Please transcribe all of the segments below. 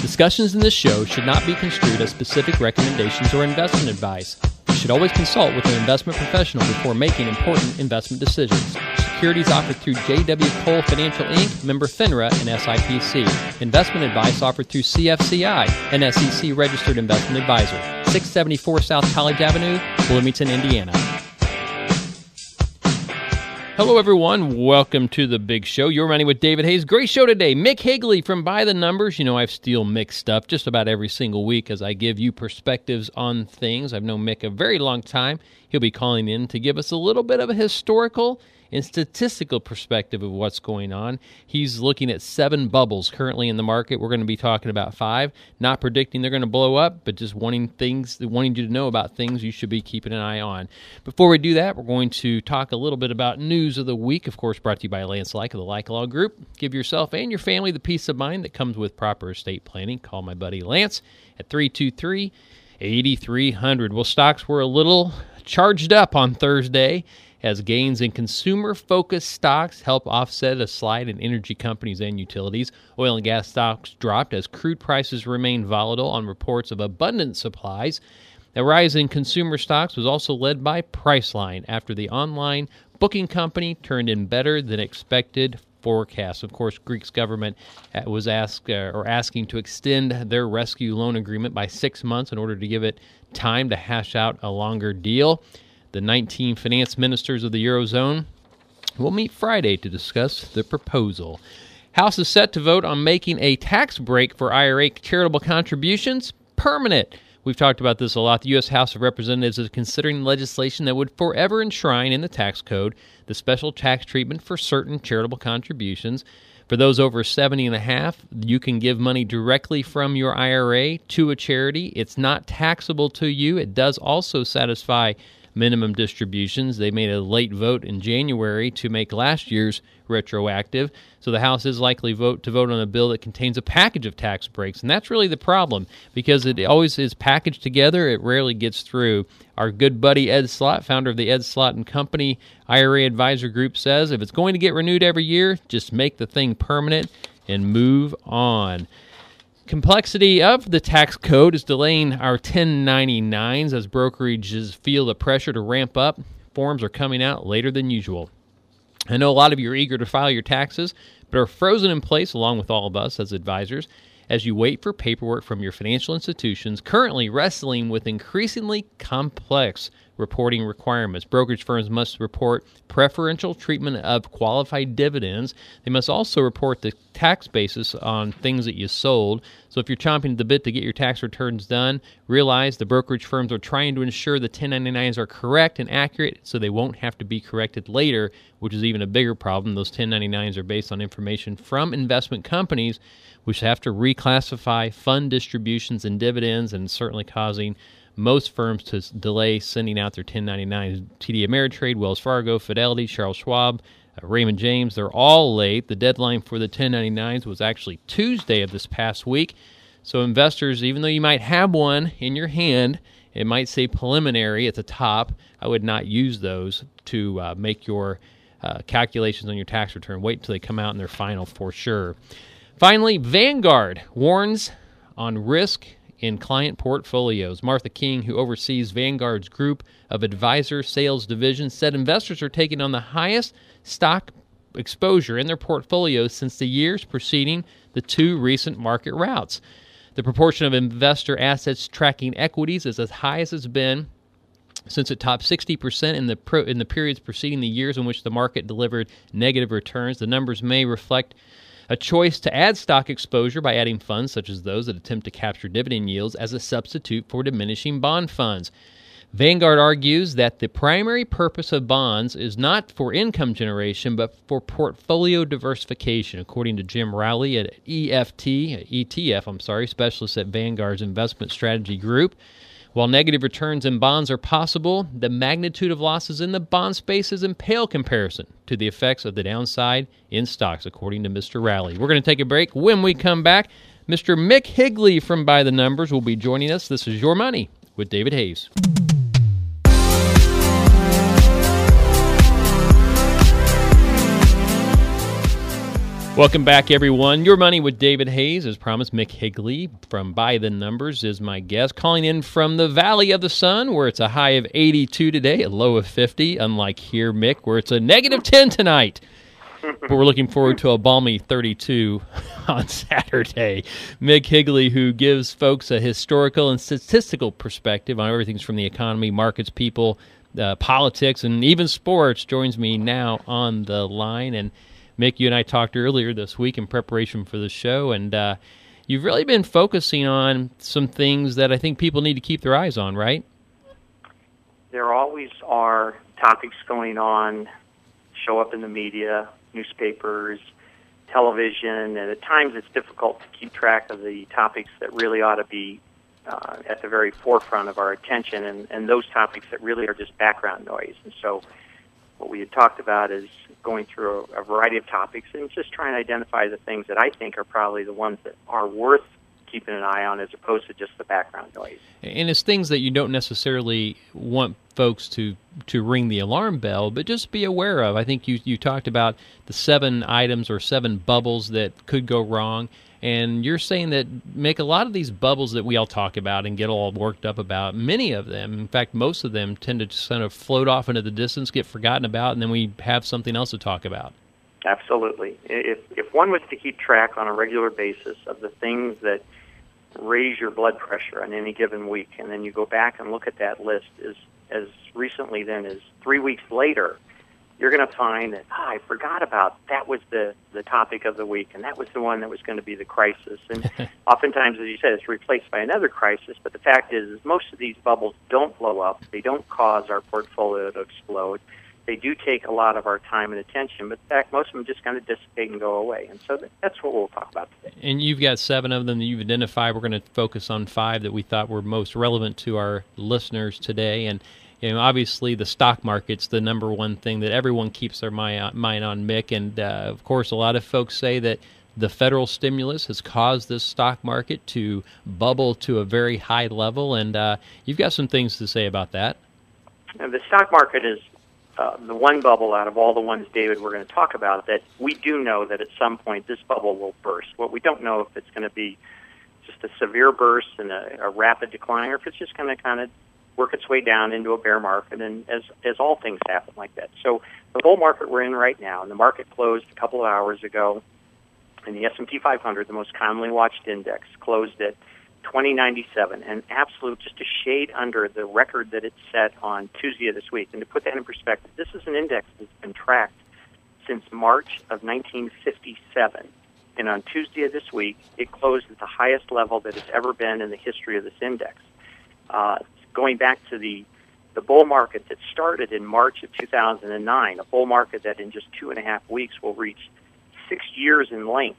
Discussions in this show should not be construed as specific recommendations or investment advice. You should always consult with an investment professional before making important investment decisions. Securities offered through J.W. Cole Financial Inc., member FINRA, and SIPC. Investment advice offered through CFCI, an SEC-registered investment advisor. 674 South College Avenue, Bloomington, Indiana. Hello, everyone. Welcome to The Big Show. Your Money with David Hayes. Great show today. Mick Higley from By the Numbers. You know, I steal Mick's stuff just about every single week as I give you perspectives on things. I've known Mick a very long time. He'll be calling in to give us a little bit of a historical and statistical perspective of what's going on. He's looking at 7 bubbles currently in the market. We're going to be talking about 5. Not predicting they're going to blow up, but just wanting you to know about things you should be keeping an eye on. Before we do that, we're going to talk a little bit about news of the week, of course brought to you by Lance Like of the Like Law Group. Give yourself and your family the peace of mind that comes with proper estate planning. Call my buddy Lance at 323-8300. Well, stocks were a little charged up on Thursday as gains in consumer-focused stocks help offset a slide in energy companies and utilities. Oil and gas stocks dropped as crude prices remain volatile on reports of abundant supplies. The rise in consumer stocks was also led by Priceline after the online booking company turned in better than expected forecasts. Of course, Greece's government was asking to extend their rescue loan agreement by 6 months in order to give it time to hash out a longer deal. The 19 finance ministers of the Eurozone will meet Friday to discuss the proposal. House is set to vote on making a tax break for IRA charitable contributions permanent. We've talked about this a lot. The U.S. House of Representatives is considering legislation that would forever enshrine in the tax code the special tax treatment for certain charitable contributions. For those over 70 and a half, you can give money directly from your IRA to a charity. It's not taxable to you. It does also satisfy minimum distributions. They made a late vote in January to make last year's retroactive. So the House is likely to vote on a bill that contains a package of tax breaks. And that's really the problem because it always is packaged together. It rarely gets through. Our good buddy Ed Slott, founder of the Ed Slott & Company IRA Advisor Group, says if it's going to get renewed every year, just make the thing permanent and move on. Complexity of the tax code is delaying our 1099s as brokerages feel the pressure to ramp up. Forms are coming out later than usual. I know a lot of you are eager to file your taxes, but are frozen in place along with all of us as advisors as you wait for paperwork from your financial institutions currently wrestling with increasingly complex reporting requirements. Brokerage firms must report preferential treatment of qualified dividends. They must also report the tax basis on things that you sold. So if you're chomping at the bit to get your tax returns done, realize the brokerage firms are trying to ensure the 1099s are correct and accurate so they won't have to be corrected later, which is even a bigger problem. Those 1099s are based on information from investment companies, which have to reclassify fund distributions and dividends, and certainly causing most firms to delay sending out their 1099s. TD Ameritrade, Wells Fargo, Fidelity, Charles Schwab, Raymond James, they're all late. The deadline for the 1099s was actually Tuesday of this past week. So investors, even though you might have one in your hand, it might say preliminary at the top. I would not use those to make your calculations on your tax return. Wait until they come out and they're final for sure. Finally, Vanguard warns on risk in client portfolios. Martha King, who oversees Vanguard's group of advisor sales divisions, said investors are taking on the highest stock exposure in their portfolios since the years preceding the 2 recent market routes. The proportion of investor assets tracking equities is as high as it's been since it topped 60% in the periods preceding the years in which the market delivered negative returns. The numbers may reflect a choice to add stock exposure by adding funds such as those that attempt to capture dividend yields as a substitute for diminishing bond funds. Vanguard argues that the primary purpose of bonds is not for income generation, but for portfolio diversification, according to Jim Rowley at ETF, specialist at Vanguard's Investment Strategy Group. While negative returns in bonds are possible, the magnitude of losses in the bond space is in pale comparison to the effects of the downside in stocks, according to Mr. Rowley. We're going to take a break. When we come back, Mr. Mick Higley from By the Numbers will be joining us. This is Your Money with David Hayes. Welcome back, everyone. Your Money with David Hayes. As promised, Mick Higley from By the Numbers is my guest, calling in from the Valley of the Sun, where it's a high of 82 today, a low of 50, unlike here, Mick, where it's a negative 10 tonight. But we're looking forward to a balmy 32 on Saturday. Mick Higley, who gives folks a historical and statistical perspective on everything from the economy, markets, people, politics, and even sports, joins me now on the line. And Mick, you and I talked earlier this week in preparation for the show, and you've really been focusing on some things that I think people need to keep their eyes on, right? There always are topics going on, show up in the media, newspapers, television, and at times it's difficult to keep track of the topics that really ought to be at the very forefront of our attention, and those topics that really are just background noise. And so what we had talked about is going through a variety of topics and just trying to identify the things that I think are probably the ones that are worth keeping an eye on as opposed to just the background noise. And it's things that you don't necessarily want folks to ring the alarm bell, but just be aware of. I think you talked about the 7 items or 7 bubbles that could go wrong, and you're saying that make a lot of these bubbles that we all talk about and get all worked up about, many of them, in fact, most of them tend to just kind of float off into the distance, get forgotten about, and then we have something else to talk about. Absolutely. If one was to keep track on a regular basis of the things that raise your blood pressure on any given week, and then you go back and look at that list as recently then as 3 weeks later, you're going to find that, I forgot about that was the topic of the week, and that was the one that was going to be the crisis. And oftentimes, as you said, it's replaced by another crisis, but the fact is most of these bubbles don't blow up. They don't cause our portfolio to explode. They do take a lot of our time and attention, but in fact, most of them just kind of dissipate and go away. And so that's what we'll talk about today. And you've got 7 of them that you've identified. We're going to focus on 5 that we thought were most relevant to our listeners today. And obviously, the stock market's the number one thing that everyone keeps their mind on, Mick. And, of course, a lot of folks say that the federal stimulus has caused this stock market to bubble to a very high level. And you've got some things to say about that. And the stock market is the one bubble out of all the ones, David, we're going to talk about that we do know that at some point this bubble will burst. What we don't know if it's going to be just a severe burst and a rapid decline, or if it's just going to kind of work its way down into a bear market, and as all things happen like that. So the bull market we're in right now, and the market closed a couple of hours ago, and the S&P 500, the most commonly watched index, closed at 2097, and absolute just a shade under the record that it set on Tuesday of this week. And to put that in perspective, this is an index that's been tracked since March of 1957. And on Tuesday of this week, it closed at the highest level that it's ever been in the history of this index. Going back to the bull market that started in March of 2009, a bull market that in just 2.5 weeks will reach 6 years in length,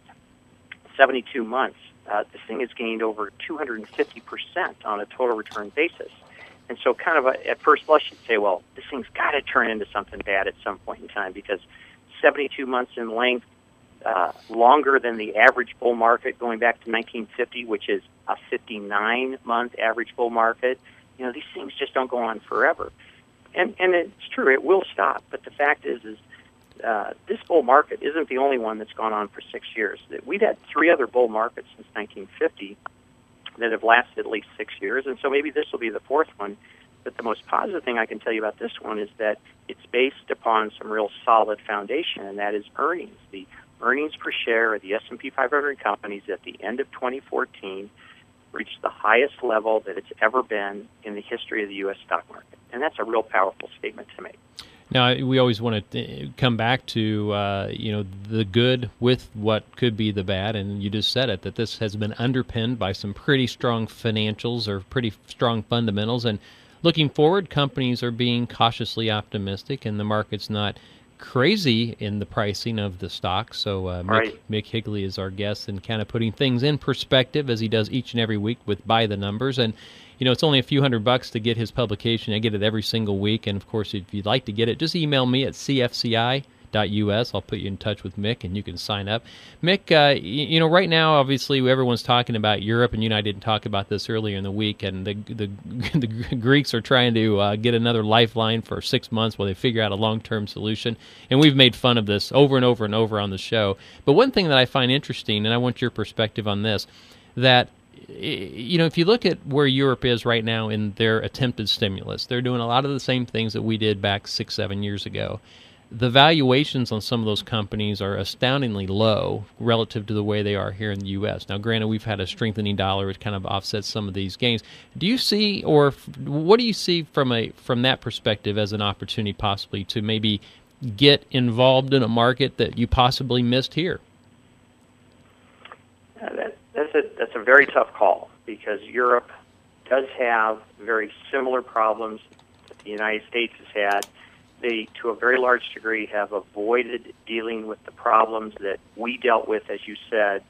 72 months. This thing has gained over 250% on a total return basis. And so kind of at first blush, you'd say, well, this thing's got to turn into something bad at some point in time, because 72 months in length, longer than the average bull market going back to 1950, which is a 59-month average bull market. These things just don't go on forever. And it's true, it will stop. But the fact is this bull market isn't the only one that's gone on for 6 years. We've had 3 other bull markets since 1950 that have lasted at least 6 years, and so maybe this will be the 4th one. But the most positive thing I can tell you about this one is that it's based upon some real solid foundation, and that is earnings. The earnings per share of the S&P 500 companies at the end of 2014 reached the highest level that it's ever been in the history of the U.S. stock market. And that's a real powerful statement to make. Now, we always want to come back to, the good with what could be the bad, and you just said it, that this has been underpinned by some pretty strong financials or pretty strong fundamentals. And looking forward, companies are being cautiously optimistic, and the market's not crazy in the pricing of the stock. So Mick Higley is our guest and kind of putting things in perspective as he does each and every week with By the Numbers. And it's only a few $100 to get his publication. I get it every single week. And, of course, if you'd like to get it, just email me at cfci I'll put you in touch with Mick, and you can sign up. Mick, right now, obviously, everyone's talking about Europe, and you and I didn't talk about this earlier in the week, and the Greeks are trying to get another lifeline for 6 months while they figure out a long-term solution. And we've made fun of this over and over and over on the show. But one thing that I find interesting, and I want your perspective on this, that if you look at where Europe is right now in their attempted stimulus, they're doing a lot of the same things that we did back 6-7 years ago. The valuations on some of those companies are astoundingly low relative to the way they are here in the U.S. Now, granted, we've had a strengthening dollar which kind of offsets some of these gains. Do you see, or what do you see from that perspective as an opportunity possibly to maybe get involved in a market that you possibly missed here? That's a very tough call, because Europe does have very similar problems that the United States has had. They, to a very large degree, have avoided dealing with the problems that we dealt with, as you said,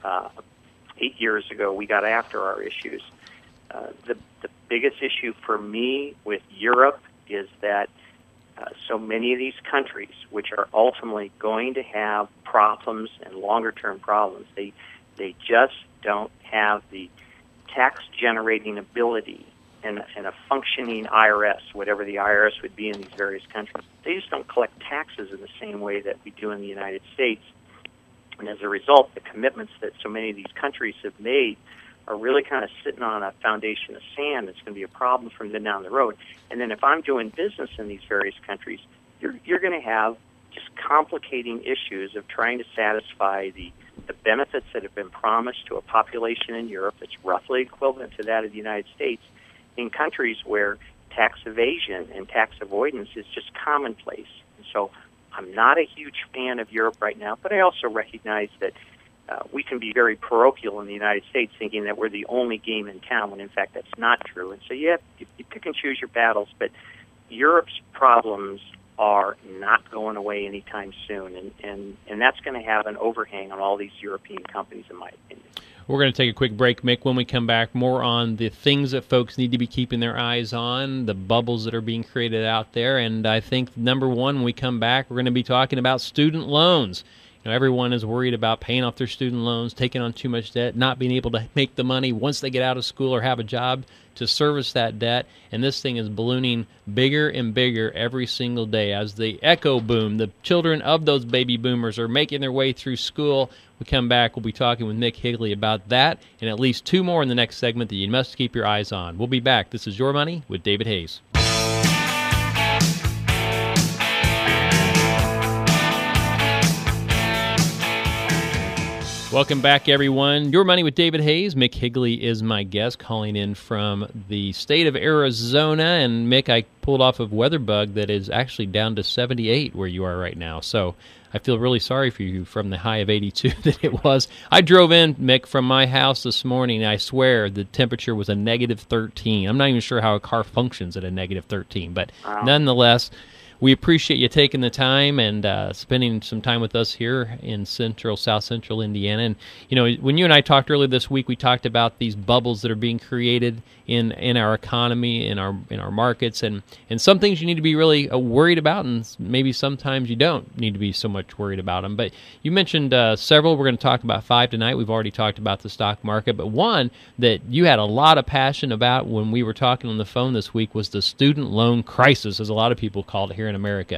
8 years ago. We got after our issues. The biggest issue for me with Europe is that so many of these countries, which are ultimately going to have problems and longer-term problems, they just don't have the tax-generating ability and a functioning IRS, whatever the IRS would be in these various countries. They just don't collect taxes in the same way that we do in the United States. And as a result, the commitments that so many of these countries have made are really kind of sitting on a foundation of sand that's going to be a problem from then down the road. And then if I'm doing business in these various countries, you're going to have just complicating issues of trying to satisfy the benefits that have been promised to a population in Europe that's roughly equivalent to that of the United States, in countries where tax evasion and tax avoidance is just commonplace. And so I'm not a huge fan of Europe right now, but I also recognize that we can be very parochial in the United States, thinking that we're the only game in town, when in fact that's not true. And so you pick and choose your battles, but Europe's problems are not going away anytime soon, and that's going to have an overhang on all these European companies, in my opinion. We're going to take a quick break, Mick. When we come back, more on the things that folks need to be keeping their eyes on, the bubbles that are being created out there, and I think, number one, when we come back, we're going to be talking about student loans. Everyone is worried about paying off their student loans, taking on too much debt, not being able to make the money once they get out of school or have a job to service that debt, and this thing is ballooning bigger and bigger every single day as the echo boom, the children of those baby boomers are making their way through school. We come back, we'll be talking with Mick Higley about that and at least two more in the next segment that you must keep your eyes on. We'll be back. This is Your Money with David Hayes. Welcome back, everyone. Your Money with David Hayes. Mick Higley is my guest, calling in from the state of Arizona. And, Mick, I pulled off of WeatherBug that is actually down to 78 where you are right now. So I feel really sorry for you from the high of 82 that it was. I drove in, Mick, from my house this morning, and I swear the temperature was a negative 13. I'm not even sure how a car functions at a negative 13. But nonetheless, we appreciate you taking the time and spending some time with us here in South Central Indiana. And, when you and I talked earlier this week, we talked about these bubbles that are being created in our economy, in our markets, and some things you need to be really worried about, and maybe sometimes you don't need to be so much worried about them. But you mentioned several. We're going to talk about 5 tonight. We've already talked about the stock market, but one that you had a lot of passion about when we were talking on the phone this week was the student loan crisis, as a lot of people called it here in America.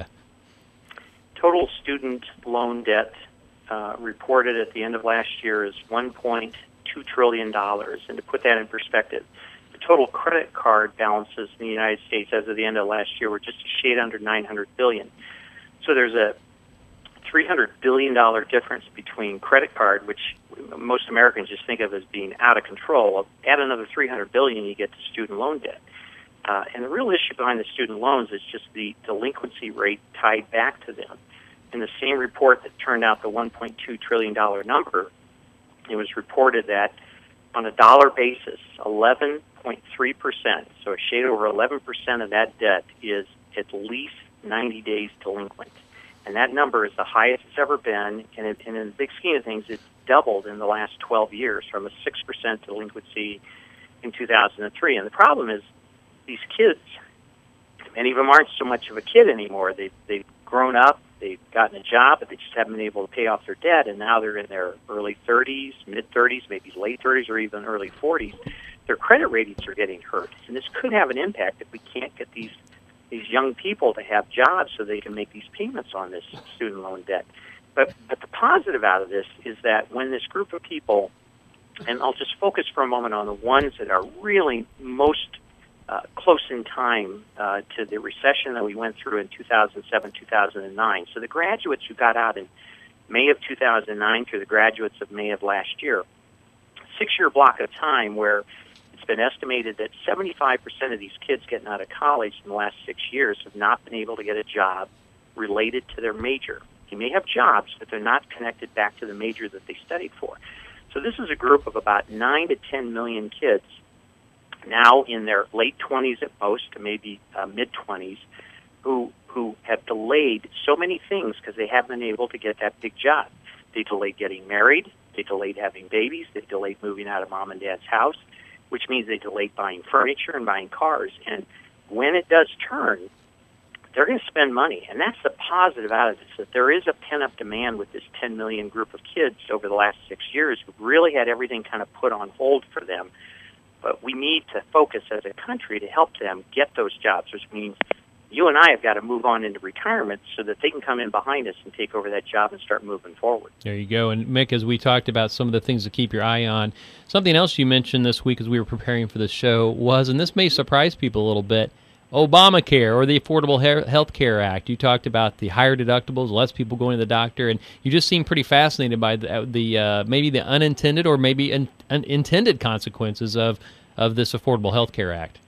Total student loan debt reported at the end of last year is $1.2 trillion. And to put that in perspective, the total credit card balances in the United States as of the end of last year were just a shade under $900 billion. So there's a $300 billion difference between credit card, which most Americans just think of as being out of control. Add another $300 billion, you get to student loan debt. And the real issue behind the student loans is just the delinquency rate tied back to them. In the same report that turned out the $1.2 trillion number, it was reported that on a dollar basis, 11.3%, so a shade over 11% of that debt is at least 90 days delinquent. And that number is the highest it's ever been, and in the big scheme of things, it's doubled in the last 12 years from a 6% delinquency in 2003. And the problem is, these kids, many of them aren't so much of a kid anymore. They've grown up, they've gotten a job, but they just haven't been able to pay off their debt, and now they're in their early 30s, mid-30s, maybe late 30s, or even early 40s. Their credit ratings are getting hurt, and this could have an impact if we can't get these young people to have jobs so they can make these payments on this student loan debt. But the positive out of this is that when this group of people, and I'll just focus for a moment on the ones that are really most close in time to the recession that we went through in 2007, 2009. So the graduates who got out in May of 2009 through the graduates of May of last year, 6-year block of time where it's been estimated that 75% of these kids getting out of college in the last 6 years have not been able to get a job related to their major. They may have jobs, but they're not connected back to the major that they studied for. So this is a group of about 9 to 10 million kids now in their late 20s at most, to maybe mid-20s, who have delayed so many things because they haven't been able to get that big job. They delayed getting married. They delayed having babies. They delayed moving out of mom and dad's house, which means they delayed buying furniture and buying cars. And when it does turn, they're going to spend money. And that's the positive out of this, that there is a pent-up demand with this 10 million group of kids over the last 6 years who really had everything kind of put on hold for them. But we need to focus as a country to help them get those jobs, which means you and I have got to move on into retirement so that they can come in behind us and take over that job and start moving forward. There you go. And Mick, as we talked about some of the things to keep your eye on, something else you mentioned this week as we were preparing for the show was, and this may surprise people a little bit, Obamacare, or the Affordable Health Care Act. You talked about the higher deductibles, less people going to the doctor, and you just seem pretty fascinated by the maybe the unintended or maybe intended consequences of this Affordable Health Care Act.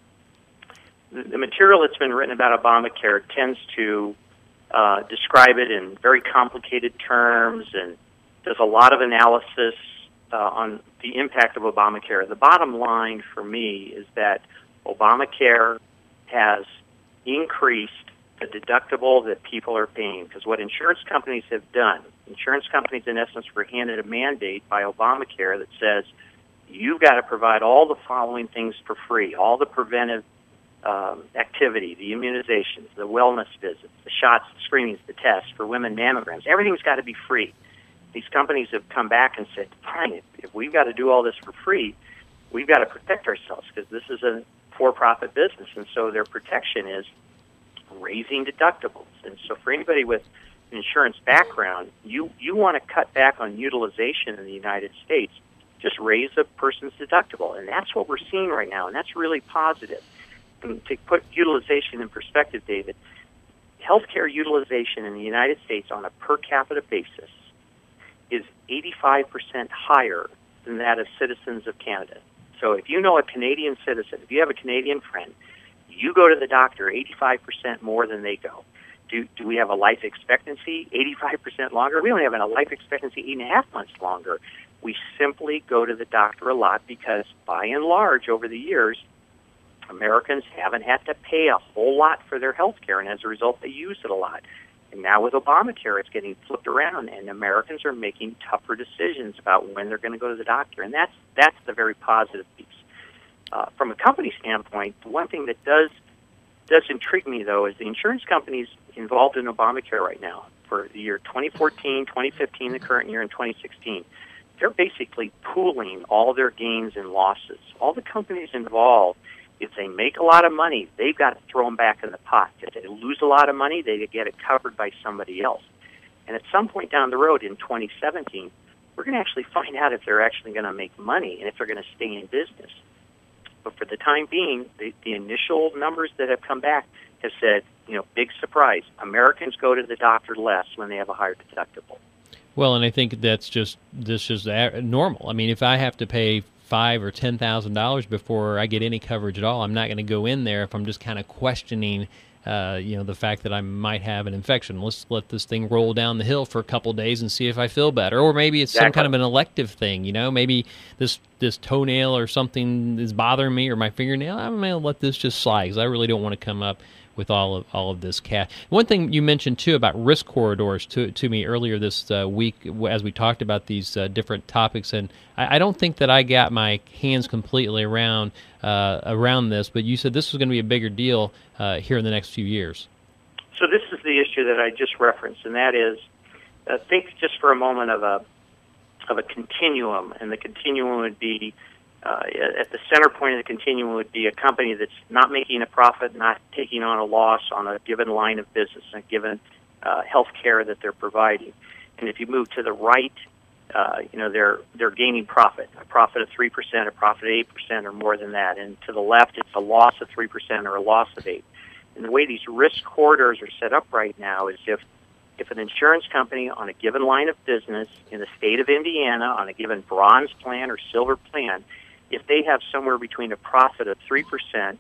The material that's been written about Obamacare tends to describe it in very complicated terms and does a lot of analysis on the impact of Obamacare. The bottom line for me is that Obamacare has increased the deductible that people are paying, because what insurance companies have done, insurance companies in essence were handed a mandate by Obamacare that says you've got to provide all the following things for free, all the preventive activity, the immunizations, the wellness visits, the shots, the screenings, the tests for women, mammograms. Everything's got to be free. These companies have come back and said, fine, if we've got to do all this for free, we've got to protect ourselves because this is a for-profit business, and so their protection is raising deductibles. And so for anybody with an insurance background, you want to cut back on utilization in the United States, just raise a person's deductible. And that's what we're seeing right now, and that's really positive. And to put utilization in perspective, David, healthcare utilization in the United States on a per capita basis is 85% higher than that of citizens of Canada. So if you know a Canadian citizen, if you have a Canadian friend, you go to the doctor 85% more than they go. Do we have a life expectancy 85% longer? We don't have a life expectancy 8.5 months longer. We simply go to the doctor a lot because, by and large, over the years, Americans haven't had to pay a whole lot for their health care, and as a result, they use it a lot. And now with Obamacare, it's getting flipped around, and Americans are making tougher decisions about when they're going to go to the doctor, and that's the very positive piece. From a company standpoint, the one thing that does intrigue me, though, is the insurance companies involved in Obamacare right now for the year 2014, 2015, the current year, and 2016. They're basically pooling all their gains and losses. All the companies involved, if they make a lot of money, they've got to throw them back in the pot. If they lose a lot of money, they get it covered by somebody else. And at some point down the road in 2017, we're going to actually find out if they're actually going to make money and if they're going to stay in business. But for the time being, the initial numbers that have come back have said, big surprise, Americans go to the doctor less when they have a higher deductible. Well, and I think this is normal. I mean, if I have to pay $5,000 or $10,000 before I get any coverage at all, I'm not going to go in there if I'm just kind of questioning, the fact that I might have an infection. Let's let this thing roll down the hill for a couple of days and see if I feel better. Or maybe it's some kind of an elective thing. Maybe this toenail or something is bothering me, or my fingernail. I'm going to let this just slide because I really don't want to come up with all of this cash. One thing you mentioned, too, about risk corridors to me earlier this week as we talked about these different topics, and I don't think that I got my hands completely around this, but you said this was going to be a bigger deal here in the next few years. So this is the issue that I just referenced, and that is, think just for a moment of a continuum, and the continuum would be, at the center point of the continuum would be a company that's not making a profit, not taking on a loss on a given line of business, a given health care that they're providing. And if you move to the right, they're gaining profit, a profit of 3%, a profit of 8%, or more than that. And to the left, it's a loss of 3% or a loss of 8%. And the way these risk corridors are set up right now is if an insurance company on a given line of business in the state of Indiana on a given bronze plan or silver plan, if they have somewhere between a profit of 3%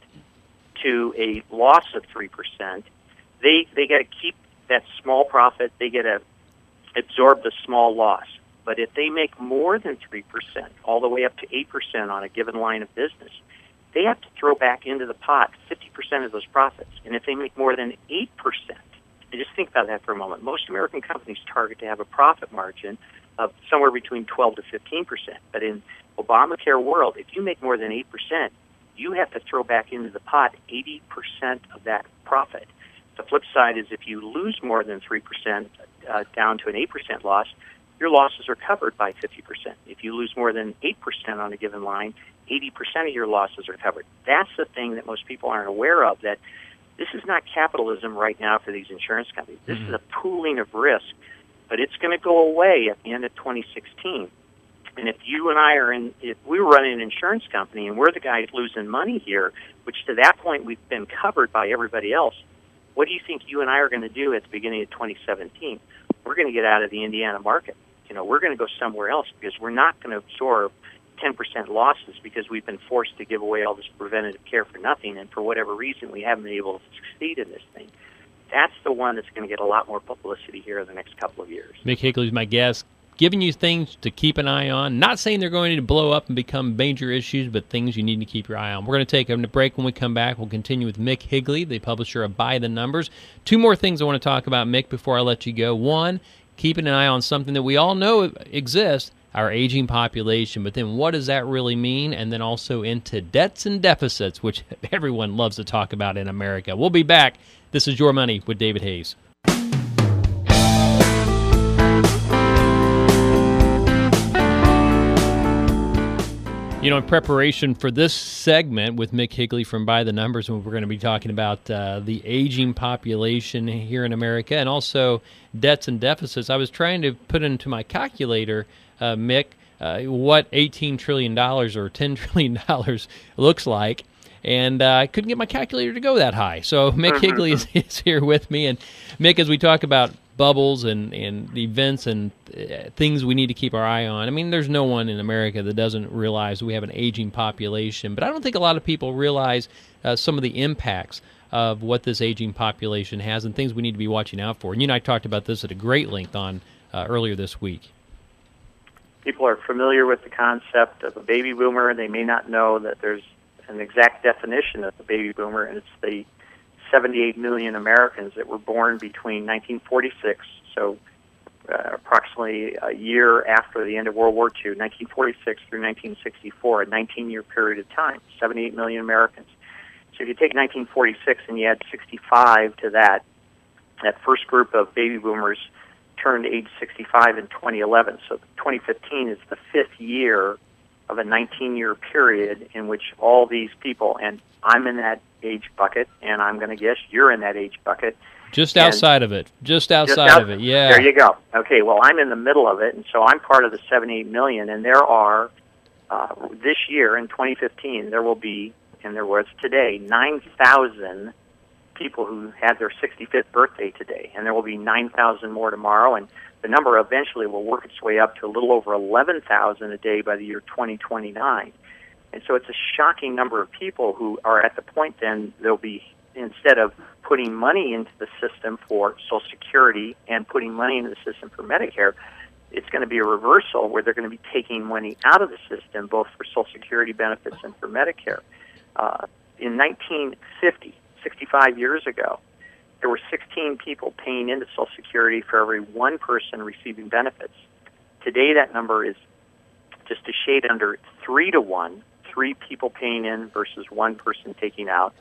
to a loss of 3%, they got to keep that small profit. They get to absorb the small loss. But if they make more than 3%, all the way up to 8% on a given line of business, they have to throw back into the pot 50% of those profits. And if they make more than 8%, and just think about that for a moment, most American companies target to have a profit margin of somewhere between 12 to 15%. But in Obamacare world, if you make more than 8%, you have to throw back into the pot 80% of that profit. The flip side is if you lose more than 3% down to an 8% loss, your losses are covered by 50%. If you lose more than 8% on a given line, 80% of your losses are covered. That's the thing that most people aren't aware of, that this is not capitalism right now for these insurance companies. This is a pooling of risk, but it's going to go away at the end of 2016. And if you and I if we were running an insurance company and we're the guys losing money here, which to that point we've been covered by everybody else, what do you think you and I are going to do at the beginning of 2017? We're going to get out of the Indiana market. We're going to go somewhere else because we're not going to absorb 10% losses because we've been forced to give away all this preventative care for nothing, and for whatever reason we haven't been able to succeed in this thing. That's the one that's going to get a lot more publicity here in the next couple of years. Mick Higley's my guest, giving you things to keep an eye on. Not saying they're going to blow up and become major issues, but things you need to keep your eye on. We're going to take a break. When we come back, we'll continue with Mick Higley, the publisher of By the Numbers. Two more things I want to talk about, Mick, before I let you go. One, keeping an eye on something that we all know exists, our aging population, but then what does that really mean? And then also into debts and deficits, which everyone loves to talk about in America. We'll be back. This is Your Money with David Hayes. In preparation for this segment with Mick Higley from By the Numbers, we're going to be talking about the aging population here in America and also debts and deficits. I was trying to put into my calculator, Mick, what $18 trillion or $10 trillion looks like, and I couldn't get my calculator to go that high. So Mick Higley is here with me. And Mick, as we talk about bubbles and events and things we need to keep our eye on. I mean, there's no one in America that doesn't realize we have an aging population, but I don't think a lot of people realize some of the impacts of what this aging population has and things we need to be watching out for. And you and I talked about this at a great length on earlier this week. People are familiar with the concept of a baby boomer. They may not know that there's an exact definition of a baby boomer, and it's the 78 million Americans that were born between 1946, so approximately a year after the end of World War II, 1946 through 1964, a 19-year period of time, 78 million Americans. So if you take 1946 and you add 65 to that first group of baby boomers turned age 65 in 2011. So 2015 is the fifth year of a 19-year period in which all these people, and I'm in that age bucket, and I'm going to guess you're in that age bucket. Just outside of it. Just outside of it, yeah. There you go. Okay, well, I'm in the middle of it, and so I'm part of the 78 million, and there are, this year in 2015, there will be, and there was today, 9,000 people who had their 65th birthday today, and there will be 9,000 more tomorrow, and the number eventually will work its way up to a little over 11,000 a day by the year 2029. And so it's a shocking number of people who are at the point then they'll be, instead of putting money into the system for Social Security and putting money into the system for Medicare, it's going to be a reversal where they're going to be taking money out of the system, both for Social Security benefits and for Medicare. In 1950, 65 years ago, there were 16 people paying into Social Security for every one person receiving benefits. Today, that number is just a shade under 3 to 1, 3 people paying in versus one person taking out.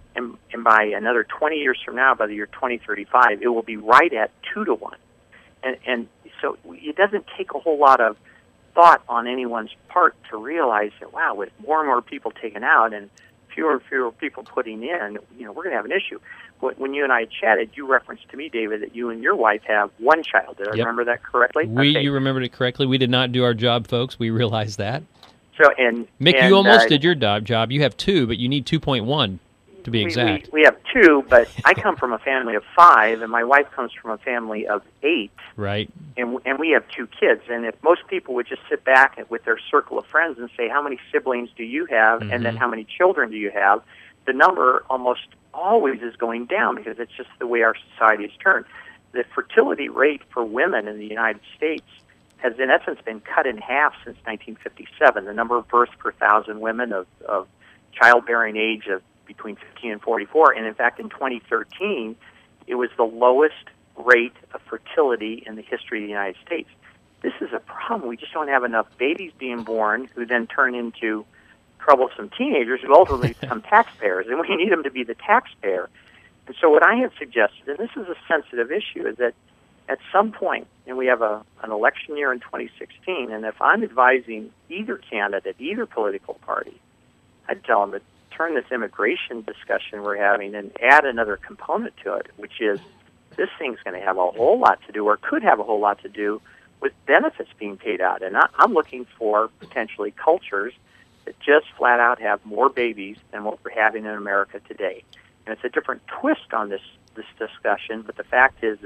and by another 20 years from now, by the year 2035, it will be right at 2 to 1. And so it doesn't take a whole lot of thought on anyone's part to realize that, wow, with more and more people taken out and fewer people putting in, we're going to have an issue. When you and I chatted, you referenced to me, David, that you and your wife have one child. Did I remember that correctly? You remembered it correctly. We did not do our job, folks. We realized that. So, Mick, you almost did your job. You have 2, but you need 2.1 to be exact. We have 2, but I come from a family of 5, and my wife comes from a family of 8. Right. And we have 2 kids. And if most people would just sit back with their circle of friends and say, how many siblings do you have, and then how many children do you have, the number almost always is going down because it's just the way our society has turned. The fertility rate for women in the United States has, in essence, been cut in half since 1957. The number of births per 1,000 women of childbearing age of between 15 and 44. And in fact, in 2013, it was the lowest rate of fertility in the history of the United States. This is a problem. We just don't have enough babies being born who then turn into troublesome teenagers who ultimately become taxpayers, and we need them to be the taxpayer. And so what I have suggested, and this is a sensitive issue, is that at some point, and we have an election year in 2016, and if I'm advising either candidate, either political party, I'd tell them to turn this immigration discussion we're having and add another component to it, which is this thing's going to have a whole lot to do, or could have a whole lot to do, with benefits being paid out. And I'm looking for potentially cultures that just flat out have more babies than what we're having in America today. And it's a different twist on this discussion, but the fact is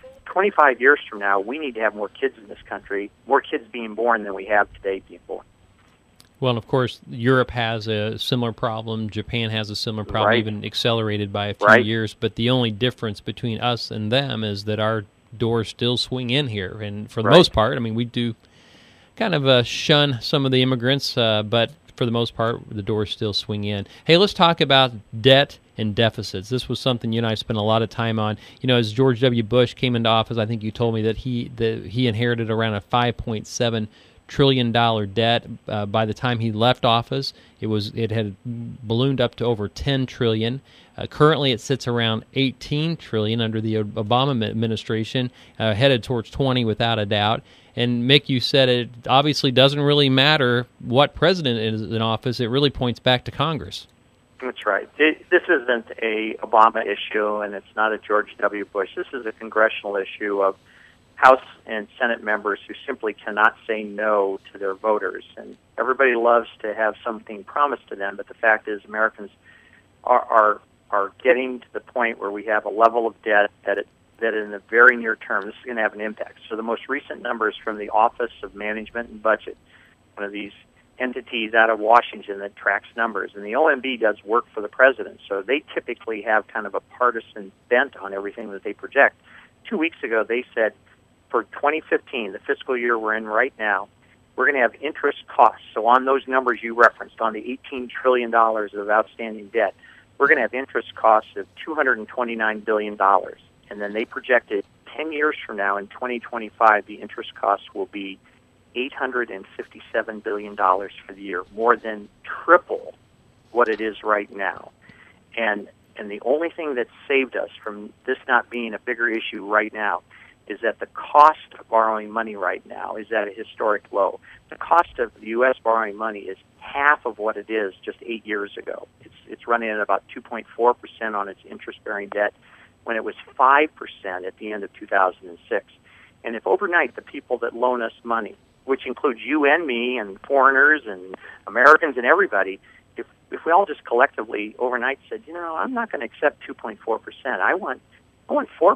25 years from now, we need to have more kids in this country, more kids being born than we have today being born. Well, and of course, Europe has a similar problem. Japan has a similar problem, even accelerated by a few years. But the only difference between us and them is that our doors still swing in here. And for the most part, I mean, we do kind of shun some of the immigrants, but for the most part, the doors still swing in. Hey, let's talk about debt and deficits. This was something you and I spent a lot of time on. As George W. Bush came into office, I think you told me that he inherited around a $5.7 trillion debt. By the time he left office, it had ballooned up to over $10 trillion. Currently, it sits around $18 trillion under the Obama administration, headed towards 20 without a doubt. And Mick, you said it obviously doesn't really matter what president is in office. It really points back to Congress. That's right. This isn't a Obama issue, and it's not a George W. Bush. This is a congressional issue of House and Senate members who simply cannot say no to their voters. And everybody loves to have something promised to them, but the fact is Americans are getting to the point where we have a level of debt that in the very near term, this is going to have an impact. So the most recent numbers from the Office of Management and Budget, one of these entities out of Washington that tracks numbers, and the OMB does work for the president, so they typically have kind of a partisan bent on everything that they project. 2 weeks ago, they said for 2015, the fiscal year we're in right now, we're going to have interest costs. So on those numbers you referenced, on the $18 trillion of outstanding debt, we're going to have interest costs of $229 billion. And then they projected 10 years from now, in 2025, the interest costs will be $857 billion for the year, more than triple what it is right now. And the only thing that saved us from this not being a bigger issue right now is that the cost of borrowing money right now is at a historic low. The cost of the U.S. borrowing money is half of what it is just 8 years ago. It's running at about 2.4% on its interest-bearing debt, when it was 5% at the end of 2006. And if overnight the people that loan us money, which includes you and me and foreigners and Americans and everybody, if we all just collectively overnight said, I'm not going to accept 2.4%, I want 4%,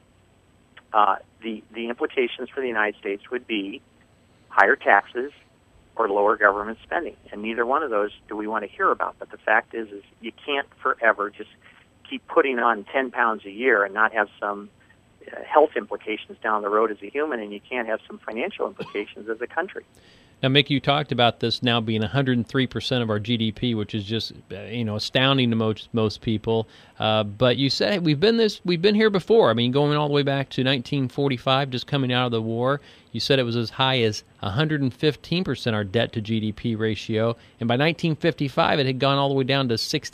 the implications for the United States would be higher taxes or lower government spending. And neither one of those do we want to hear about. But the fact is you can't forever just keep putting on 10 pounds a year and not have some health implications down the road as a human, and you can't have some financial implications as a country. Now, Mick, you talked about this now being 103% of our GDP, which is just astounding to most people. But you said we've been here before. I mean, going all the way back to 1945, just coming out of the war. You said it was as high as 115% our debt to GDP ratio, and by 1955 it had gone all the way down to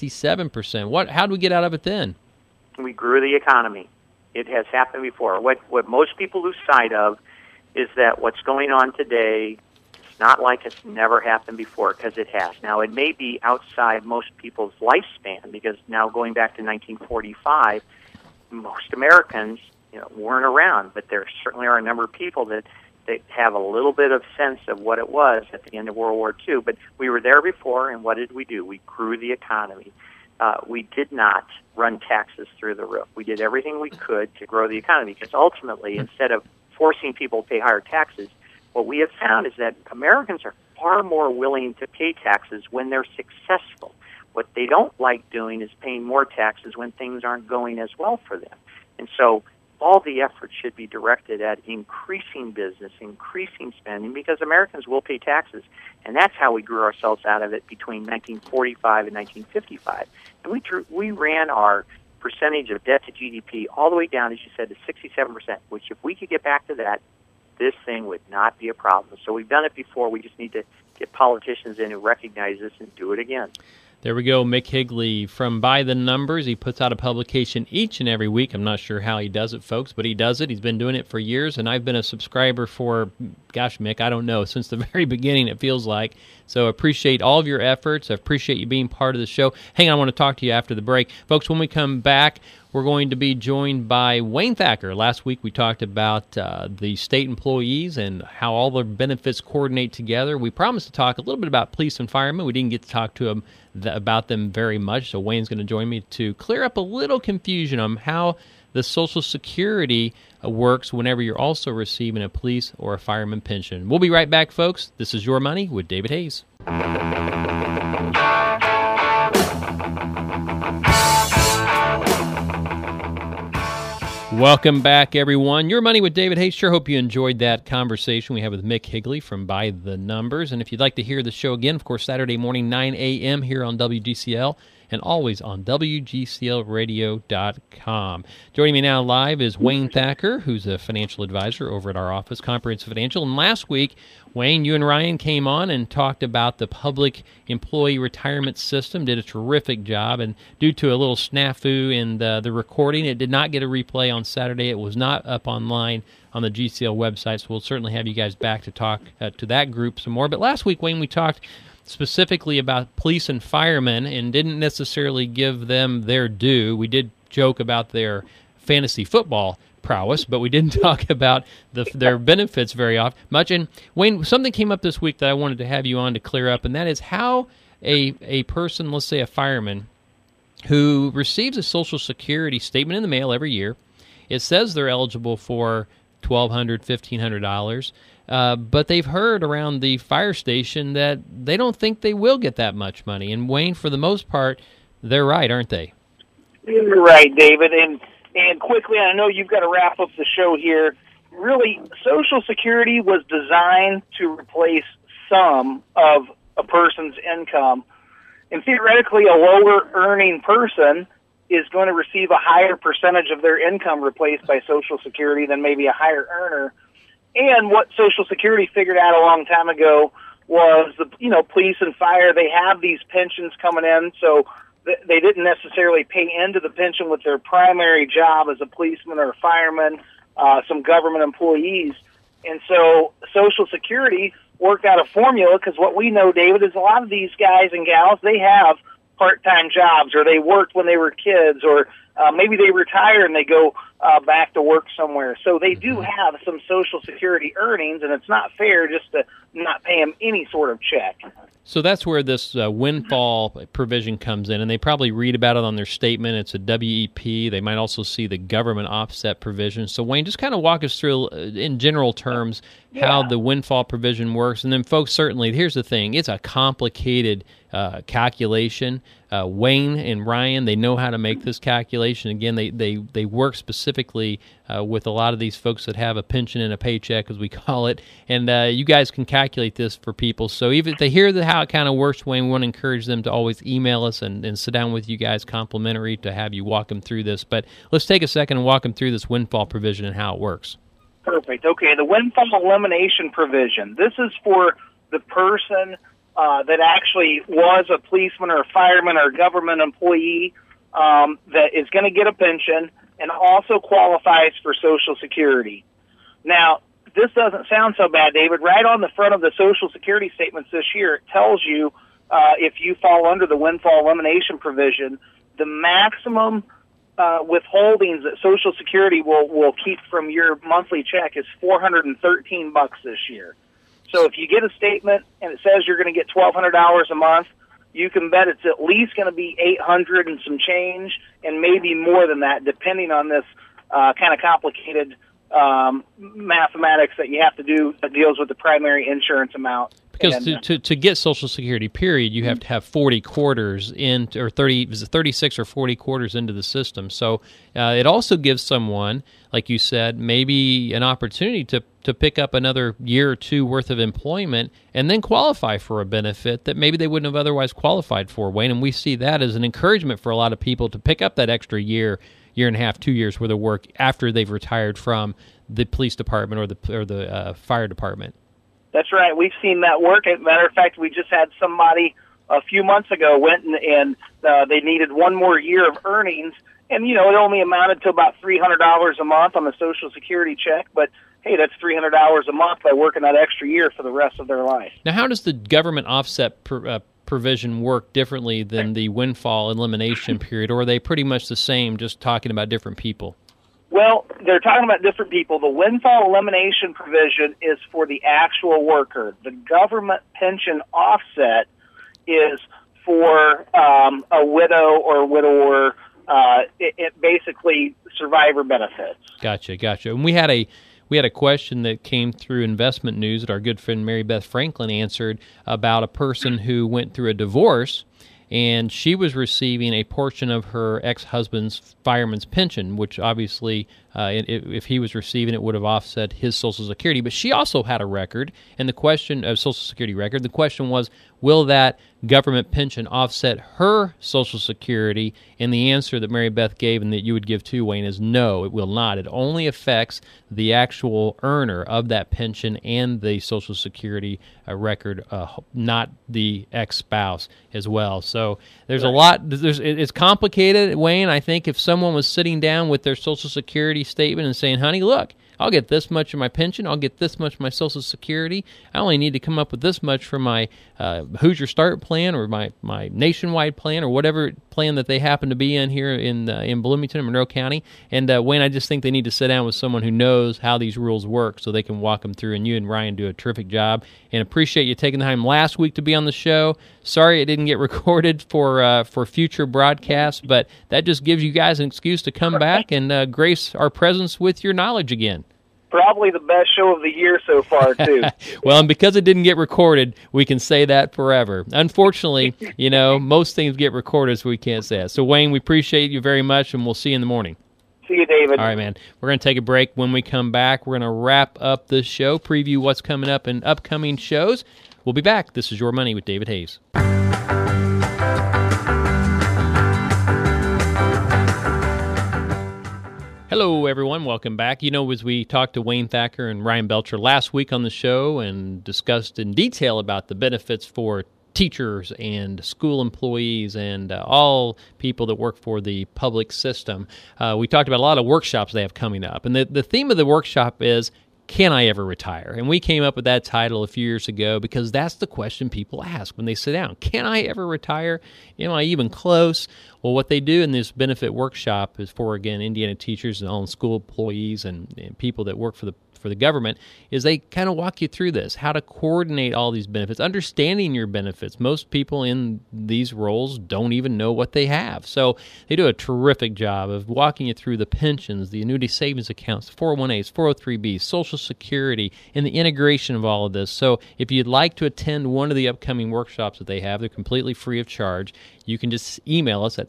67%. How did we get out of it then? We grew the economy. It has happened before. What most people lose sight of is that what's going on today, it's not like it's never happened before, because it has. Now, it may be outside most people's lifespan, because now going back to 1945, most Americans weren't around, but there certainly are a number of people that have a little bit of sense of what it was at the end of World War II. But we were there before, and what did we do? We grew the economy. We did not run taxes through the roof. We did everything we could to grow the economy, because ultimately, instead of forcing people to pay higher taxes, what we have found is that Americans are far more willing to pay taxes when they're successful. What they don't like doing is paying more taxes when things aren't going as well for them. And so all the effort should be directed at increasing business, increasing spending, because Americans will pay taxes. And that's how we grew ourselves out of it between 1945 and 1955. And we ran our percentage of debt to GDP all the way down, as you said, to 67%, which if we could get back to that, this thing would not be a problem. So we've done it before. We just need to get politicians in who recognize this and do it again. There we go, Mick Higley from By the Numbers. He puts out a publication each and every week. I'm not sure how he does it, folks, but he does it. He's been doing it for years, and I've been a subscriber for, gosh, Mick, I don't know, since the very beginning, it feels like. So appreciate all of your efforts. I appreciate you being part of the show. Hang on, I want to talk to you after the break. Folks, when we come back, we're going to be joined by Wayne Thacker. Last week we talked about the state employees and how all the benefits coordinate together. We promised to talk a little bit about police and firemen. We didn't get to talk to them about them very much, so Wayne's going to join me to clear up a little confusion on how the Social Security works whenever you're also receiving a police or a fireman pension. We'll be right back, folks. This is Your Money with David Hayes. Welcome back, everyone. Your Money with David Hayes. Sure hope you enjoyed that conversation we had with Mick Higley from By the Numbers. And if you'd like to hear the show again, of course, Saturday morning, 9 a.m. here on WGCL, and always on WGCLradio.com. Joining me now live is Wayne Thacker, who's a financial advisor over at our office, Comprehensive Financial. And last week, Wayne, you and Ryan came on and talked about the public employee retirement system, did a terrific job, and due to a little snafu in the recording, it did not get a replay on Saturday. It was not up online on the GCL website, so we'll certainly have you guys back to talk to that group some more. But last week, Wayne, we talked specifically about police and firemen and didn't necessarily give them their due. We did joke about their fantasy football prowess, but we didn't talk about their benefits very much. And Wayne, something came up this week that I wanted to have you on to clear up, and that is how a person, let's say a fireman, who receives a Social Security statement in the mail every year, it says they're eligible for $1,200, $1,500, but they've heard around the fire station that they don't think they will get that much money. And Wayne, for the most part, they're right, aren't they? You're right, David. And quickly, I know you've got to wrap up the show here. Really, Social Security was designed to replace some of a person's income. And theoretically, a lower-earning person is going to receive a higher percentage of their income replaced by Social Security than maybe a higher earner. And what Social Security figured out a long time ago was police and fire, they have these pensions coming in, so they didn't necessarily pay into the pension with their primary job as a policeman or a fireman, some government employees. And so Social Security worked out a formula, because what we know, David, is a lot of these guys and gals, they have part-time jobs, or they worked when they were kids, or maybe they retire and they go back to work somewhere. So they do have some Social Security earnings, and it's not fair just to not pay them any sort of check. So that's where this windfall provision comes in, and they probably read about it on their statement. It's a WEP. They might also see the government offset provision. So, Wayne, just kind of walk us through, in general terms, how the windfall provision works. And then, folks, certainly, here's the thing. It's a complicated calculation. Wayne and Ryan, they know how to make this calculation. Again, they work specifically with a lot of these folks that have a pension and a paycheck, as we call it, and you guys can calculate this for people. So even if they hear how it kind of works, Wayne, we want to encourage them to always email us and sit down with you guys complimentary to have you walk them through this. But let's take a second and walk them through this windfall provision and how it works. Perfect. Okay, the windfall elimination provision. This is for the person that actually was a policeman or a fireman or a government employee that is going to get a pension and also qualifies for Social Security. Now, this doesn't sound so bad, David. Right on the front of the Social Security statements this year, it tells you if you fall under the windfall elimination provision, the maximum withholdings that Social Security will keep from your monthly check is $413 this year. So if you get a statement and it says you're going to get $1,200 a month, you can bet it's at least going to be $800 and some change, and maybe more than that, depending on this kind of complicated mathematics that you have to do that deals with the primary insurance amount. Because to get Social Security, period, you have to have 40 quarters or 36 or 40 quarters into the system. So it also gives someone, like you said, maybe an opportunity to pick up another year or two worth of employment and then qualify for a benefit that maybe they wouldn't have otherwise qualified for, Wayne. And we see that as an encouragement for a lot of people to pick up that extra year and a half, 2 years worth of work after they've retired from the police department or the fire department. That's right. We've seen that work. As a matter of fact, we just had somebody a few months ago went and they needed one more year of earnings, and it only amounted to about $300 a month on the Social Security check. But hey, that's $300 a month by working that extra year for the rest of their life. Now, how does the government offset provision work differently than the windfall elimination period, or are they pretty much the same, just talking about different people? Well, they're talking about different people. The windfall elimination provision is for the actual worker. The government pension offset is for a widow or widower, it basically survivor benefits. Gotcha. And we had a question that came through Investment News that our good friend Mary Beth Franklin answered about a person who went through a divorce, and she was receiving a portion of her ex-husband's fireman's pension, which obviously, if he was receiving it, would have offset his Social Security. But she also had a record, and the question, Social Security record, the question was, will that government pension offset her Social Security? And the answer that Mary Beth gave and that you would give too, Wayne, is no, it will not. It only affects the actual earner of that pension and the Social Security record, not the ex-spouse as well. So there's a lot. It's complicated, Wayne. I think if someone was sitting down with their Social Security statement and saying, honey, look, I'll get this much of my pension, I'll get this much of my Social Security, I only need to come up with this much for my Hoosier Start plan or my nationwide plan or whatever plan that they happen to be in here in Bloomington and Monroe County. And Wayne, I just think they need to sit down with someone who knows how these rules work so they can walk them through. And you and Ryan do a terrific job. And appreciate you taking the time last week to be on the show. Sorry it didn't get recorded for future broadcasts, but that just gives you guys an excuse to come back and grace our presence with your knowledge again. Probably the best show of the year so far, too. Well, and because it didn't get recorded, we can say that forever. Unfortunately, most things get recorded, so we can't say it. So, Wayne, we appreciate you very much, and we'll see you in the morning. See you, David. All right, man. We're going to take a break. When we come back, we're going to wrap up this show, preview what's coming up in upcoming shows. We'll be back. This is Your Money with David Hayes. Hello, everyone. Welcome back. As we talked to Wayne Thacker and Ryan Belcher last week on the show and discussed in detail about the benefits for teachers and school employees and all people that work for the public system, we talked about a lot of workshops they have coming up. And the theme of the workshop is, can I ever retire? And we came up with that title a few years ago because that's the question people ask when they sit down. Can I ever retire? Am I even close? Well, what they do in this benefit workshop is for, again, Indiana teachers and all school employees and people that work for for the government, is they kind of walk you through this, how to coordinate all these benefits, understanding your benefits. Most people in these roles don't even know what they have. So they do a terrific job of walking you through the pensions, the annuity savings accounts, 401as, 403bs, Social Security, and the integration of all of this. So if you'd like to attend one of the upcoming workshops that they have, they're completely free of charge. You can just email us at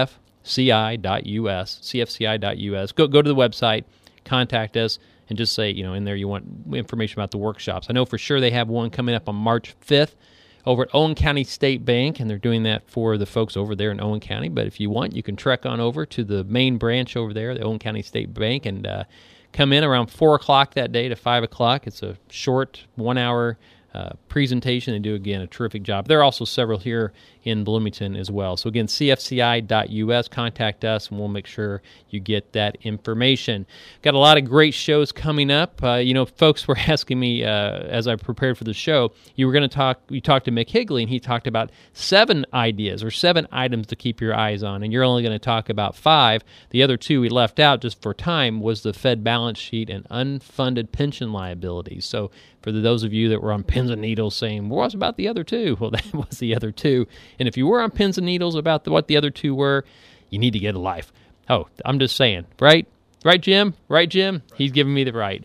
cfci.us. Go to the website, contact us, and just say, in there you want information about the workshops. I know for sure they have one coming up on March 5th over at Owen County State Bank, and they're doing that for the folks over there in Owen County. But if you want, you can trek on over to the main branch over there, the Owen County State Bank, and come in around 4 o'clock that day to 5 o'clock. It's a short 1-hour presentation. They do, again, a terrific job. There are also several here in Bloomington as well. So, again, cfci.us. Contact us, and we'll make sure you get that information. Got a lot of great shows coming up. Folks were asking me as I prepared for the show, you talked to Mick Higley, and he talked about 7 ideas or 7 items to keep your eyes on, and you're only going to talk about 5. The other 2 we left out just for time was the Fed balance sheet and unfunded pension liabilities. So, for those of you that were on pins and needles saying, well, what's about the other 2? Well, that was the other 2. And if you were on pins and needles about what the other 2 were, you need to get a life. Oh, I'm just saying, right? Right, Jim? Right, Jim? He's giving me the right.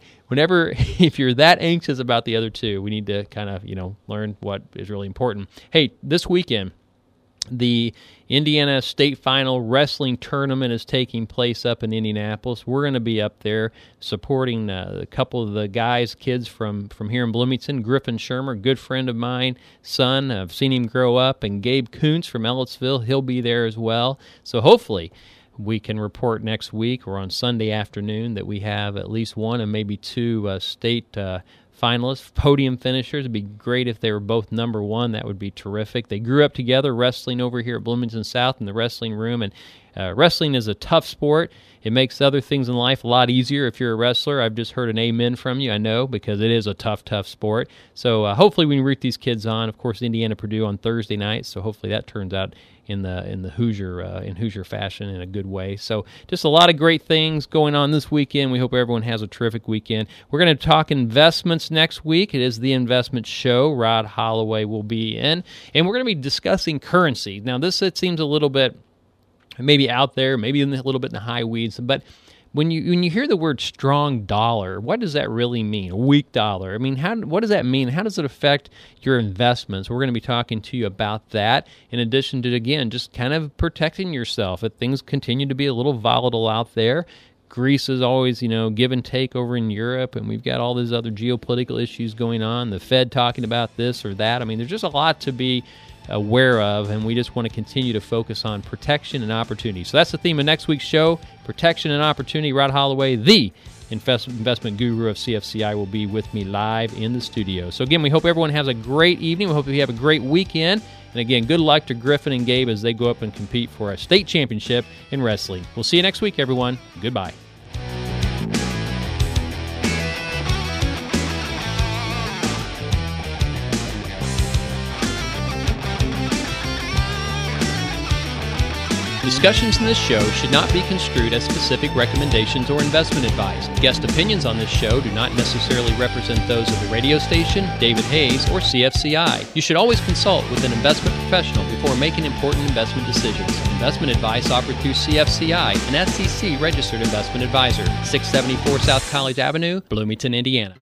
If you're that anxious about the other 2, we need to kind of, learn what is really important. Hey, this weekend, the Indiana State Final Wrestling Tournament is taking place up in Indianapolis. We're going to be up there supporting a couple of the kids from here in Bloomington. Griffin Shermer, good friend of mine, son. I've seen him grow up. And Gabe Kuntz from Ellettsville, he'll be there as well. So hopefully we can report next week or on Sunday afternoon that we have at least 1 and maybe 2 state finalists, podium finishers. It'd be great if they were both number 1. That would be terrific. They grew up together wrestling over here at Bloomington South in the wrestling room, and wrestling is a tough sport. It makes other things in life a lot easier if you're a wrestler. I've just heard an amen from you, I know, because it is a tough sport. So hopefully we can root these kids on. Of course, Indiana-Purdue on Thursday night, so hopefully that turns out in the Hoosier fashion in a good way. So just a lot of great things going on this weekend. We hope everyone has a terrific weekend. We're going to talk investments next week. It is the Investment Show. Rod Holloway will be in, and we're going to be discussing currency. Now, it seems a little bit maybe out there, maybe a little bit in the high weeds, but when you hear the word strong dollar, what does that really mean? A weak dollar? I mean, what does that mean? How does it affect your investments? We're going to be talking to you about that, in addition to, again, just kind of protecting yourself. If things continue to be a little volatile out there, Greece is always, give and take over in Europe, and we've got all these other geopolitical issues going on, the Fed talking about this or that. I mean, there's just a lot to be aware of, and we just want to continue to focus on protection and opportunity. So that's the theme of next week's show, protection and opportunity. Rod Holloway, the investment guru of CFCI, will be with me live in the studio. So again, we hope everyone has a great evening. We hope you have a great weekend. And again, good luck to Griffin and Gabe as they go up and compete for a state championship in wrestling. We'll see you next week, everyone. Goodbye. Discussions in this show should not be construed as specific recommendations or investment advice. Guest opinions on this show do not necessarily represent those of the radio station, David Hayes, or CFCI. You should always consult with an investment professional before making important investment decisions. Investment advice offered through CFCI, an SEC-registered investment advisor. 674 South College Avenue, Bloomington, Indiana.